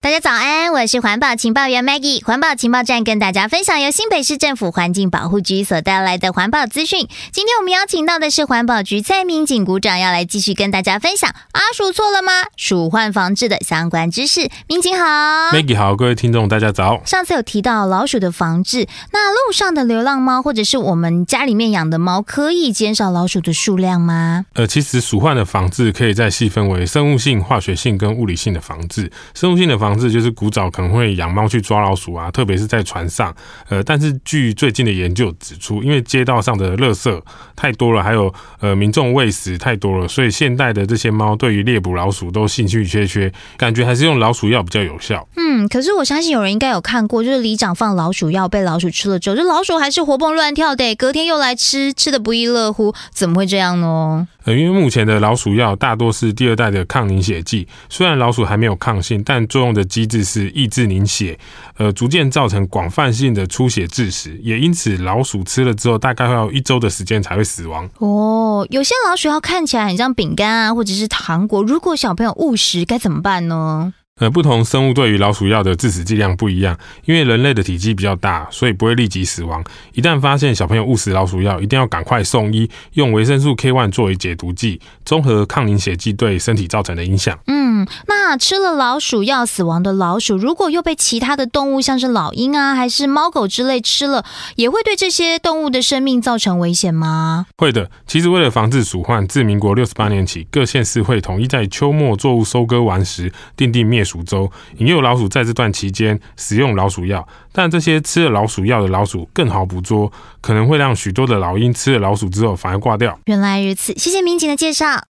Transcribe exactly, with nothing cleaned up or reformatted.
大家早安，我是环保情报员 Maggie， 环保情报站跟大家分享由新北市政府环境保护局所带来的环保资讯。今天我们邀请到的是环保局蔡明景股长，要来继续跟大家分享阿鼠错了吗？鼠患防治的相关知识。明景好 Maggie 好，各位听众大家早。 上次有提到老鼠的防治，那路上的流浪猫或者是我们家里面养的猫可以减少老鼠的数量吗？ 呃，其实鼠患的防治可以再细分为生物性、化学性跟物理性的防治。生物性的防治就是古早可能会养猫去抓老鼠啊，特别是在船上。呃，但是据最近的研究指出，因为街道上的垃圾太多了，还有呃民众喂食太多了，所以现代的这些猫对于猎捕老鼠都兴趣缺缺，感觉还是用老鼠药比较有效。 嗯，可是我相信有人应该有看过，就是里长放老鼠药被老鼠吃了之后，这老鼠还是活蹦乱跳的，隔天又来吃，吃的不亦乐乎，怎么会这样呢？ 呃，因为目前的老鼠药大多是第二代的抗凝血剂，虽然老鼠还没有抗性，但作用的机制是抑制凝血，呃，逐渐造成广泛性的出血致死，也因此老鼠吃了之后，大概会要一周的时间才会死亡。 哦，有些老鼠药看起来很像饼干啊，或者是糖果，如果小朋友误食该怎么办呢？ 呃，不同生物对于老鼠药的致死剂量不一样，因为人类的体积比较大，所以不会立即死亡。一旦发现小朋友误食老鼠药，一定要赶快送医，用维生素 K 一 作为解毒剂，综合抗凝血剂对身体造成的影响。 嗯，那吃了老鼠药死亡的老鼠，如果又被其他的动物，像是老鹰啊，还是猫狗之类吃了，也会对这些动物的生命造成危险吗？ 会的。其实为了防治鼠患，自民国六十八年起，各县市会统一在秋末作物收割完时，订定灭鼠周，引诱老鼠在这段期间使用老鼠药。但这些吃了老鼠药的老鼠更好捕捉，可能会让许多的老鹰吃了老鼠之后反而挂掉。 原来如此，谢谢民警的介绍。